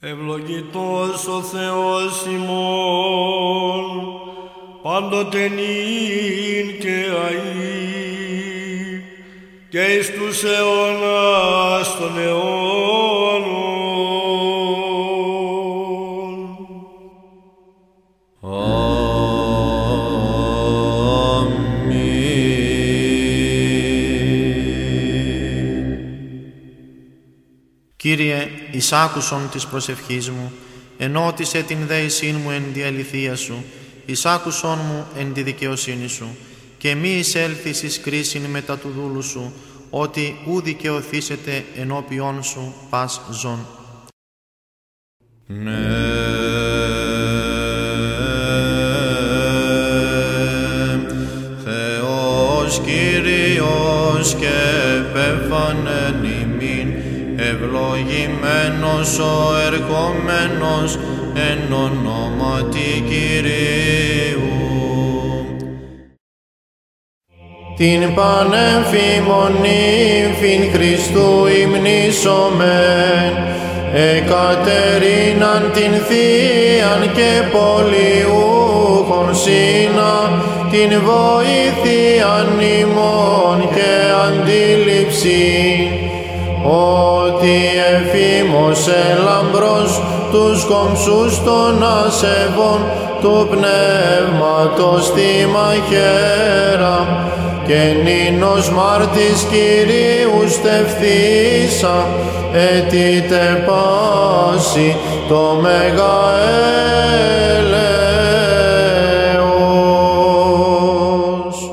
Ευλογητός ο Θεός ημών, πάντοτε νυν και αΐ, και εις τους αιώνας των αιώνων. Κύριε, εισάκουσον της προσευχής μου, ενώτισε την δέησήν μου εν τη αληθεία σου, εισάκουσον μου εν τη δικαιοσύνη σου, και μη εισέλθεις εις κρίσιν μετά του δούλου σου, ότι ου δικαιωθήσετε ενώπιόν σου πας ζών. Θεός Κύριος και επέφανεν ημίν, ευλογημένος ο ερχόμενος εν ονόματι Κυρίου. Την πανέμφημον ύμφην Χριστού υμνήσομεν, Εκατερίναν την Θείαν και πολιούχον σύνα, την βοήθειαν ημών και αντίληψη, ότι εφήμωσε λαμπρός τους κομψούς των ασεβών του πνεύματος στη μαχαίρα, και νίνος μάρτης Κυρίου στεφθήσα, αιτήτε πάση το Μεγα έλεος.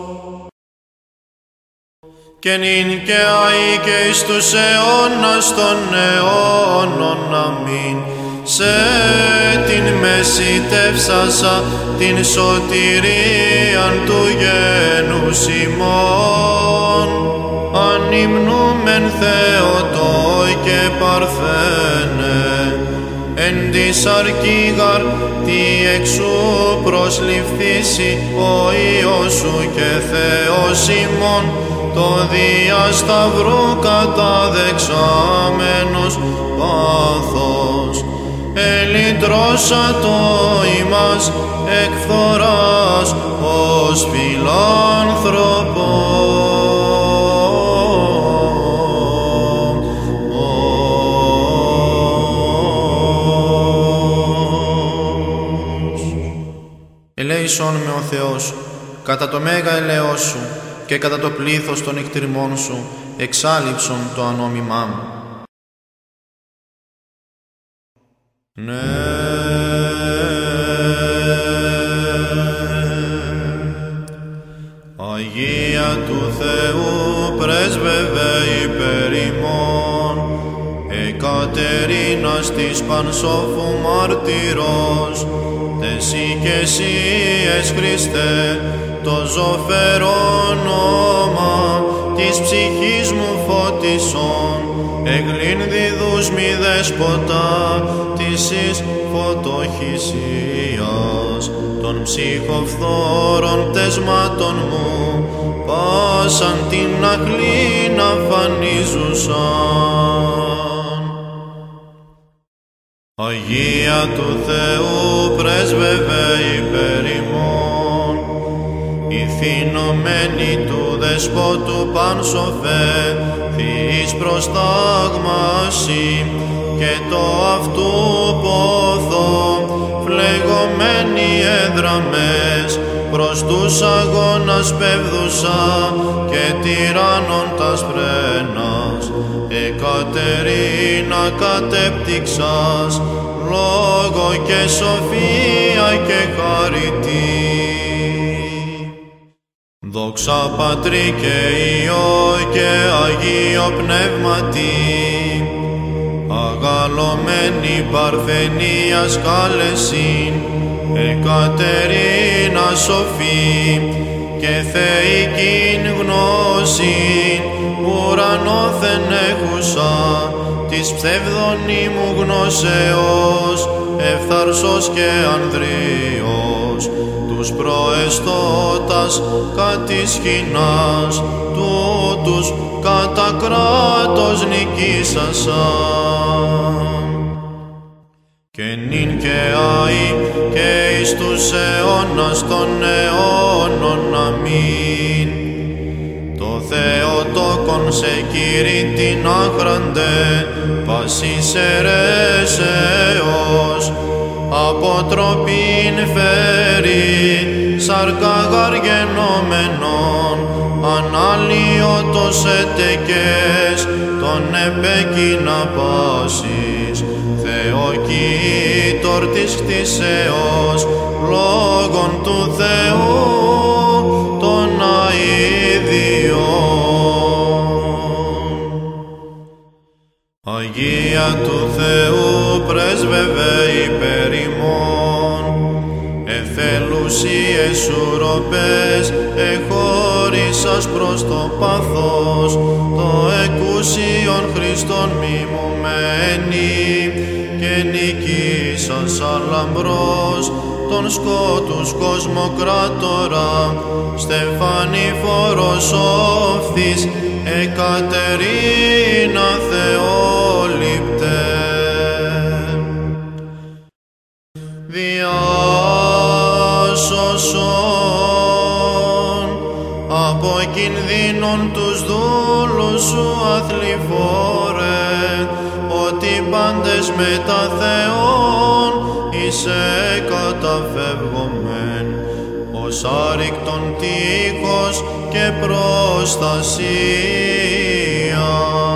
Και νυν και αεί και εις τους αιώνας των αιώνων, αμήν. Σε την μεσητεύσασα την σωτηρίαν του γένους ημών, ανυμνούμεν Θεοτό και Παρθένε, εν της αρκήγαρ τι εξού προσληφθήσει ο Υιός σου και Θεός ημών, το δια σταυρού καταδεξάμενος πάθος, ελυτρώσατο ημάς εκ φθοράς ως φιλάνθρωπος. Ελέησόν με ο Θεός, κατά το μέγα ελεός σου και κατά το πλήθος των εκτριμών σου, εξάλειψον το ανόμημά μου. Ναι. Αγία του Θεού πρέσβευε υπέρ ημών, Εκατερίνας της πανσόφου μάρτυρος, τεσί και εσύ Χριστέ, το ζωφερό όνομα της ψυχής μου φώτισον, εγλύνδιδους μη δέσποτα της εις φωτοχυσίας των ψυχοφθόρων πτεσμάτων μου, πάσαν την αχλήν αφανίζουσαν. Αγία του Θεού πρέσβευε υπέρ ημών, ηθινωμένη του δεσπότου πανσοφέ, Θεής προστάγμαση και το αυτού πόθο, φλεγωμένοι έδραμες προς τους αγώνας πεύδουσα και τυράννων τας πρένας, Εκατερίνα κατέπτυξας, λόγο και σοφία και χαριτή. Δόξα Πατρί και Υιό και Αγίο Πνεύματι, αγαλωμένη παρθενίας κάλεσιν, Εκατερίνα σοφή και θεϊκήν γνώσιν, ουρανόθεν έχουσα της ψευδονίμου γνώσεως, ευθαρσός και ανδρείος, τους προεστώτας κατησχυνάς, τούτους κατά κράτος νικήσασαν. και νυν και αεί και εις τους αιώνας των αιώνων. Αμήν. Το Θεοτόκον σε Κύριε την άχραντε, πασίς αιρέσεως, αποτροπήν φέρει, σαρκαγάρ γενόμενον, αναλύωτος ετεκές, τον επέκεινα πάσης, Θεοκοίτορ της κτίσεως, λόγων του Θεού, των αηδιών. Αγία του Θεού πρέσβευε υπέρ ημών, εθελουσίες ουροπές εχώρισας προς το πάθος, το εκούσιον Χριστόν μιμουμένη, και νικήσας αλαμπρός τον σκότους κοσμοκράτορα, στεφανήφορος όφθης, Εκατερίνα Θεόληπτε. Διάσωσον από κινδύνων τους δούλους σου αθλιφόρε, ότι πάντες μετά Θεόν είσαι καταφεύγομεν, ως άρρηκτον τείχος και προστασία.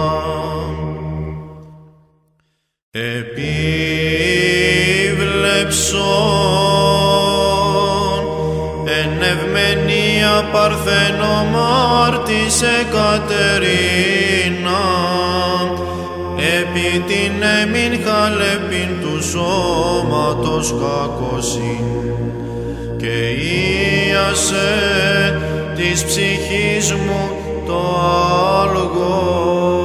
Επίβλεψον εν ευμενία παρθενομάρτης Εκατερίνα, επί την εμήν χαλεπήν του σώματος κακοσύν, και ίασε της ψυχής μου το άλγο.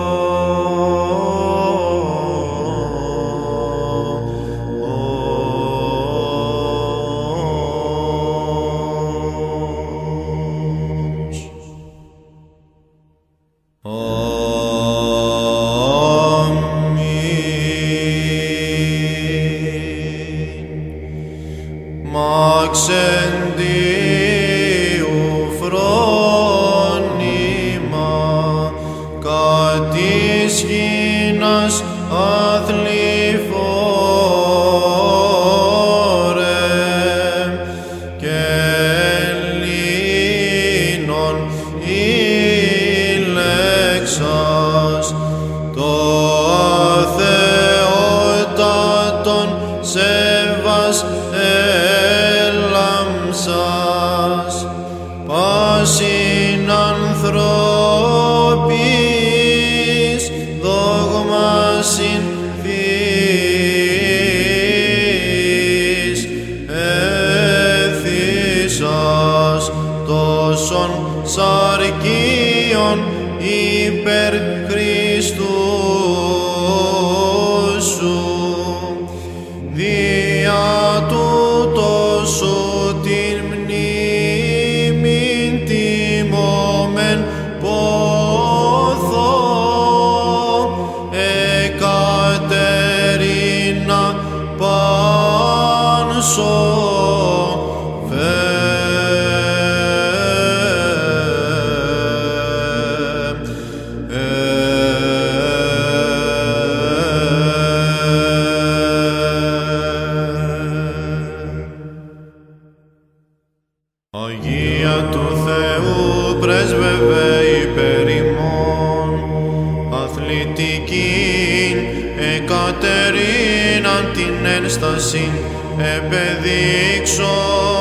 Επεδείξω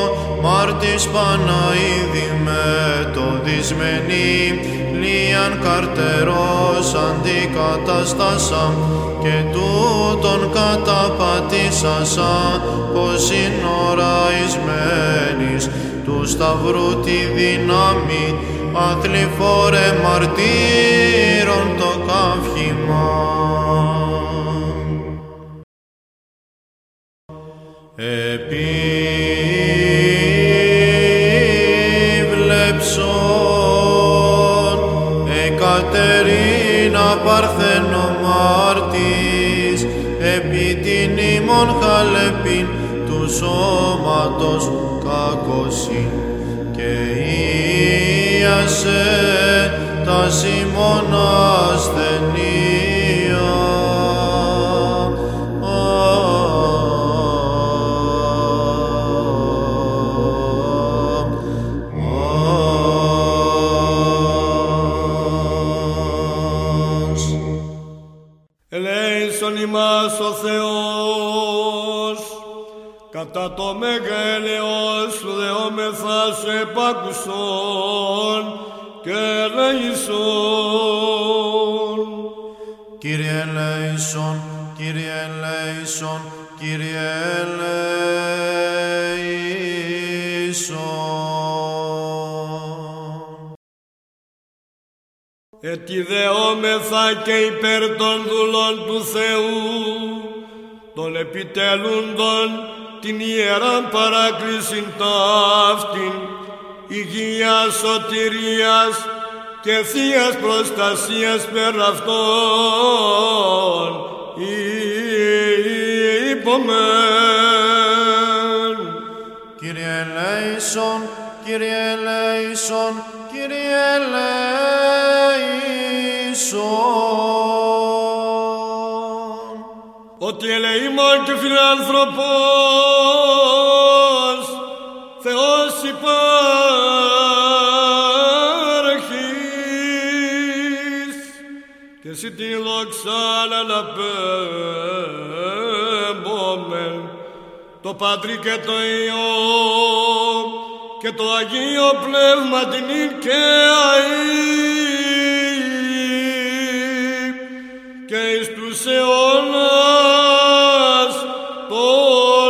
μάρτης Παναίδη μεθοδισμένη, λίαν καρτερός αντικαταστάσα, και τούτον καταπατήσασα, πως είναι ώρα εισμένης του σταυρού τη δύναμη, αθλιφόρε μαρτύρων το καύχημα. Επίβλεψον Εκατερίνα παρθενομάρτης, επί την ημών χαλεπίν του σώματος κακοσύν και ίασε τα ημών ασθενεία. Ελέησον ημάς ο Θεός, κατά το μέγα έλεος σου δεόμεθα σου επάκουσον και ελέησον. Κύριε ελέησον, Κύριε ελέησον, Κύριε ελέησον. Ετιδεόμεθα και υπέρ των δούλων του Θεού, των επιτελούντων την ιεράν παράκλησιν ταύτην, υγείας, σωτηρίας και θείας προστασίας πέρα αυτών, είπομεν. Κύριε ελέησον, Κύριε ελέησον, Κύριε ελέησον. Ότι ελεήμων και φιλάνθρωπος, Θεός υπάρχεις, και εσύ την δόξαν αναπέμπομεν, το Πατρί και το Υιό και το Αγίο Πνεύμα την και αεί και εις τους αιώνας των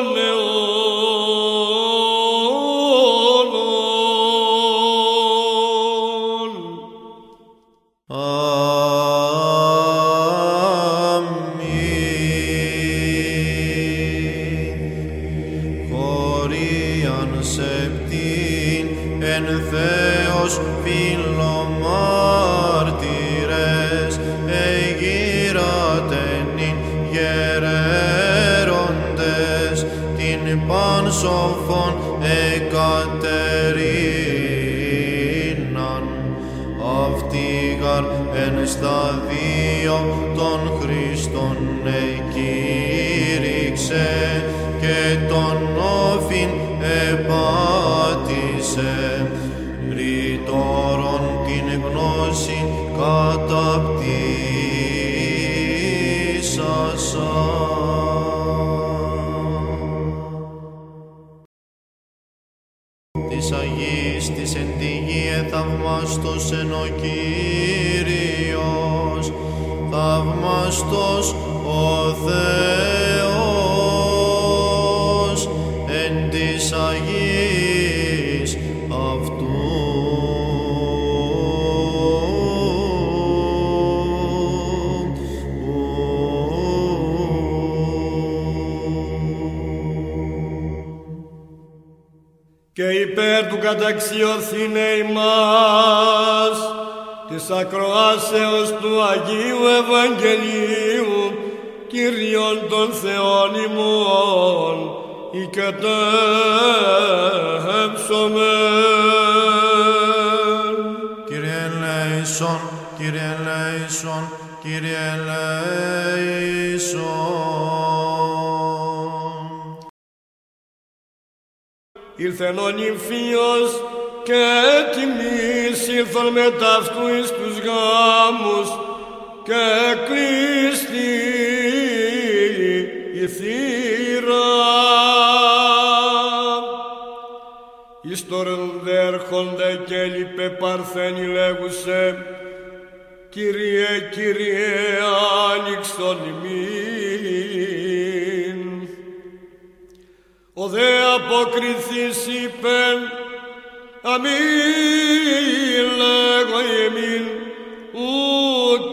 αιώνων. Αμήν. Χωρίαν σεπτήν εν Θεός φιλομάρτυρες εγείρατενην γερέροντες την πανσοφόν Εκατερίναν αυτήγαρ εν σταδίο των Χριστών εκήρυξε και τον όφιν επάτησε ρητόρον την γνώση καταπτύσασα. Της Αγής της εν τη γη θαυμάστος εν ο Κύριος, θαυμάστος ο Θεός εν της Αγής αυτού. Και υπέρ του καταξιωθήνε ημάς της ακροάσεως του Αγίου Ευαγγελίου Κύριον των Θεών ημών οικετεύσομεν. Κύριε ελέησον, Κύριε ελέησον, Κύριε ελέησον. Ήλθεν ο νυμφίος και έτοιμοι ήλθον μετά αυτού εις τους γάμους και κλείστη η θύρα. Εις τωρεν δέρχονται και έλειπε παρθένη λέγουσε Κύριε, Κύριε, άνοιξον ημίν. Ο δε αποκριθείς είπεν αμήν λέγω ημίν ουκ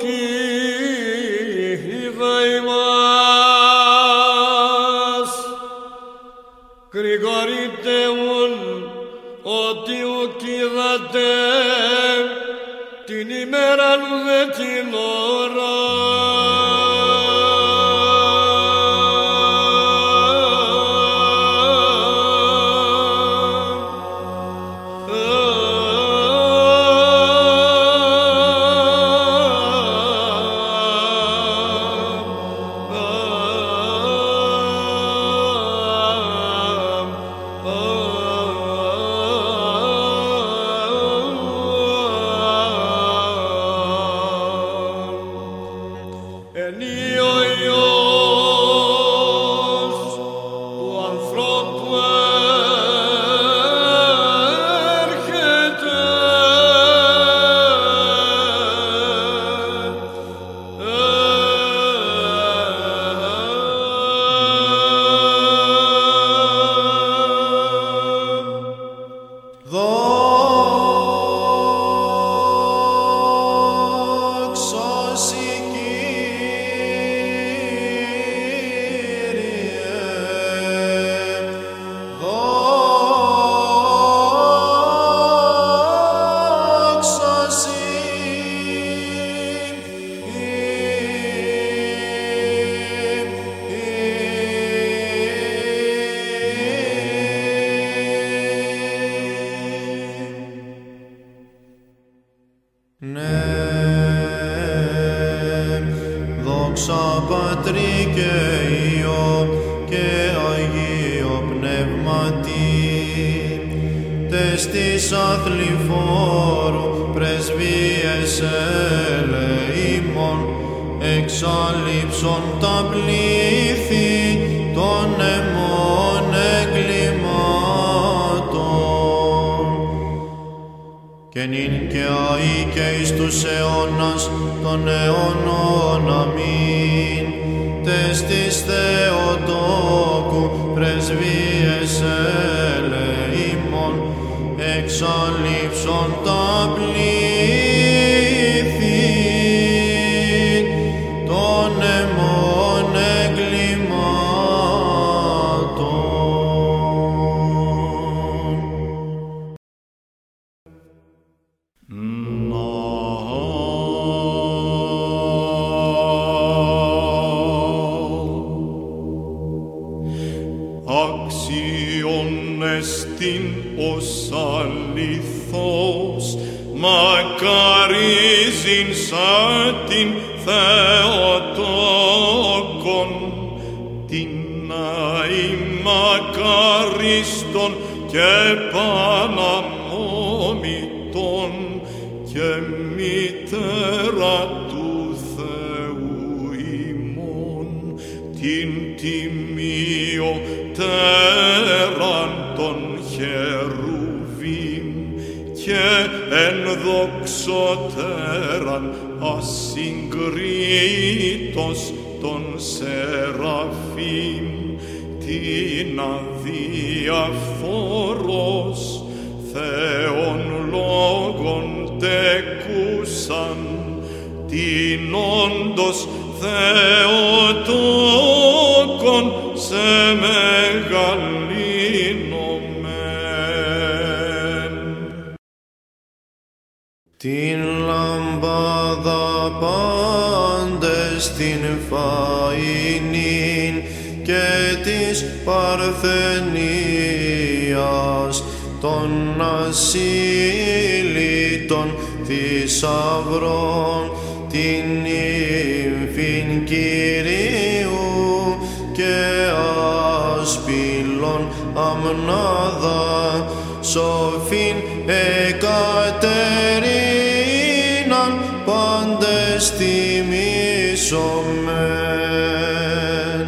είδα ημάς. Γρηγορείτε ουν ότι ουκ είδατε την ημέραν δε την ώρα. της αθληφόρου πρεσβείες ελεήμων, εξάλληψον τα πλήθη των αιμών εγκλημάτων. Και νυν και αεί και εις τους αιώνας των αιώνων. Αμήν. Τες της Θεοτόκου πρεσβείες ελεήμων, εξάλληψον τα πλήθη των αιμών εγκλημάτων. Άξιον εστίν ως αληθώς, μακαρίζειν σαν την Θεοτόκον, την αημακαρίστον και παναμόμητον και μητέρα του Θεού ημών, την τιμιωτέραν των χερουβίμ και ενδοξωτέραν ασυγκρίτως των σεραφείμ, την αδιαφόρος Θεόν λόγων τεκούσαν, την όντως Θεοτόκον σε μεγαλύνομεν. Την λαμπάδα πάντες την φαΐνην και της Παρθενίας, των ασύλλητων θησαυρών, την ύμφην Κυρίου και ασπύλων αμνάδα, σοφήν Εκατερίναν πάντες τιμήσομεν.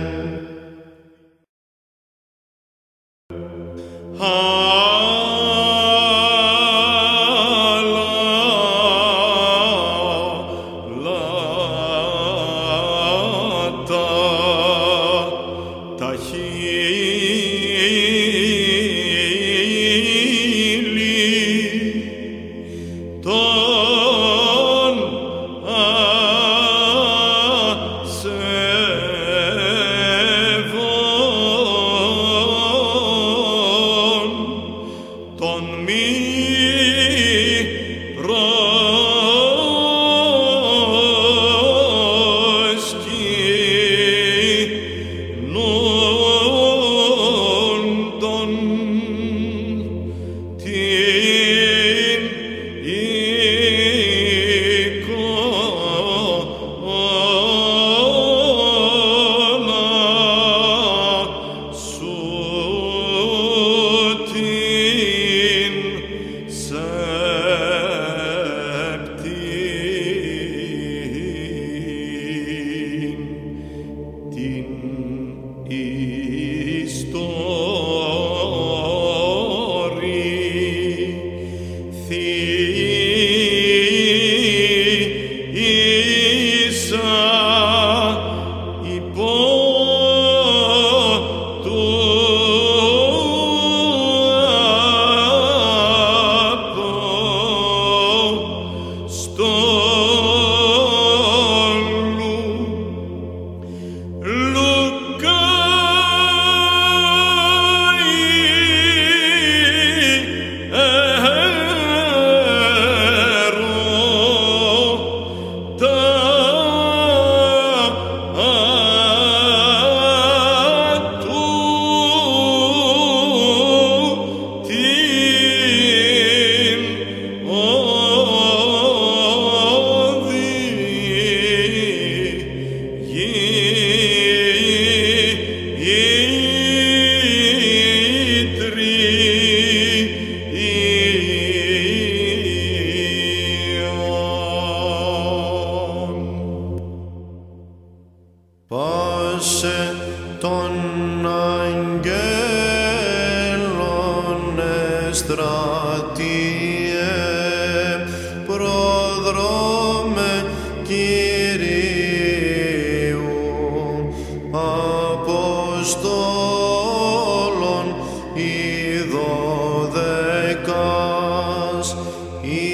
αγγέλων εστρατείε, προδρόμε Κυρίου, Αποστόλων οι 12, οι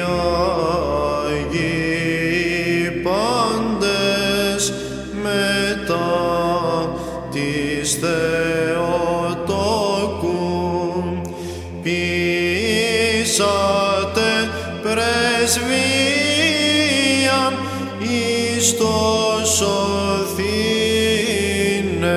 Άγιοι πάντες μετά της Θεοτόκου, ποιήσατε πρεσβείαν εις το σωθήνε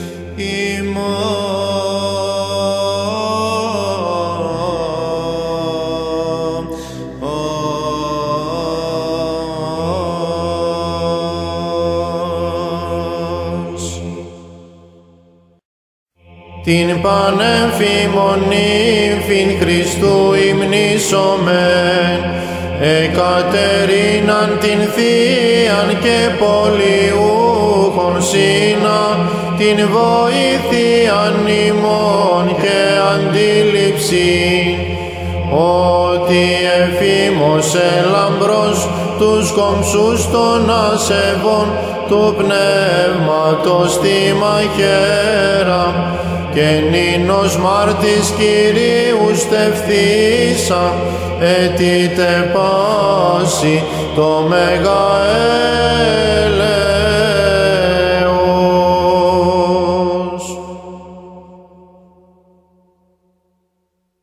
την πανέμφημον ύμφην Χριστού υμνήσομεν, Εκατερίναν την Θείαν και πολιούχον Σύνα, την βοήθειαν ημών και αντίληψη, ότι εφήμωσε λαμπρός τους κομψούς των ασεβών του πνεύματος στη μαχαίρα, και νίνος μάρτης Κυρίου στεφθήσα, αιτήτε πάση το μεγαέ